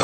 Radio.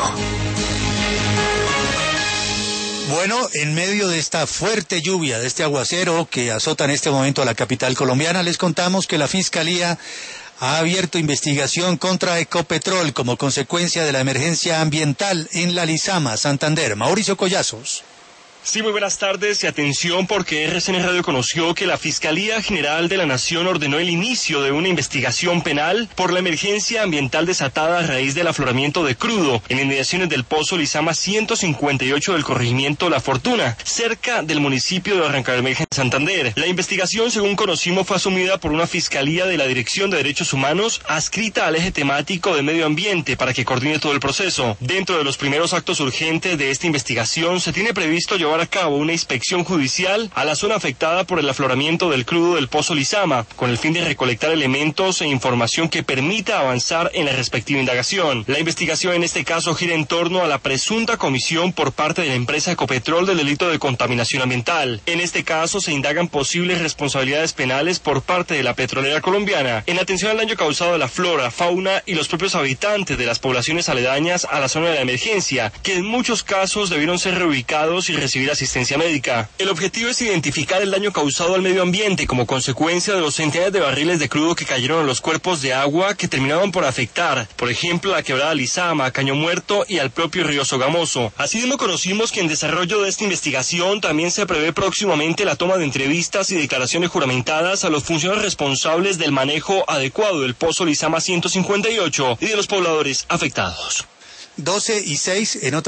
Bueno, en medio de esta fuerte lluvia, de este aguacero que azota en este momento a la capital colombiana, les contamos que la Fiscalía ha abierto investigación contra Ecopetrol como consecuencia de la emergencia ambiental en La Lizama, Santander. Mauricio Collazos. Sí, muy buenas tardes y atención porque RCN Radio conoció que la Fiscalía General de la Nación ordenó el inicio de una investigación penal por la emergencia ambiental desatada a raíz del afloramiento de crudo en inmediaciones del pozo Lizama 158 del corregimiento La Fortuna, cerca del municipio de Barrancabermeja, en Santander. La investigación, según conocimos, fue asumida por una Fiscalía de la Dirección de Derechos Humanos adscrita al eje temático de medio ambiente para que coordine todo el proceso. Dentro de los primeros actos urgentes de esta investigación se tiene previsto llevar a cabo una inspección judicial a la zona afectada por el afloramiento del crudo del pozo Lizama, con el fin de recolectar elementos e información que permita avanzar en la respectiva indagación. La investigación en este caso gira en torno a la presunta comisión por parte de la empresa Ecopetrol del delito de contaminación ambiental. En este caso se indagan posibles responsabilidades penales por parte de la petrolera colombiana en atención al daño causado a la flora, fauna y los propios habitantes de las poblaciones aledañas a la zona de la emergencia, que en muchos casos debieron ser reubicados y recibir asistencia médica. El objetivo es identificar el daño causado al medio ambiente como consecuencia de los centenares de barriles de crudo que cayeron a los cuerpos de agua que terminaban por afectar, por ejemplo, la quebrada Lizama, Caño Muerto y al propio río Sogamoso. Asimismo, conocimos que en desarrollo de esta investigación también se prevé próximamente la toma de entrevistas y declaraciones juramentadas a los funcionarios responsables del manejo adecuado del pozo Lizama 158 y de los pobladores afectados. 12:06 en otra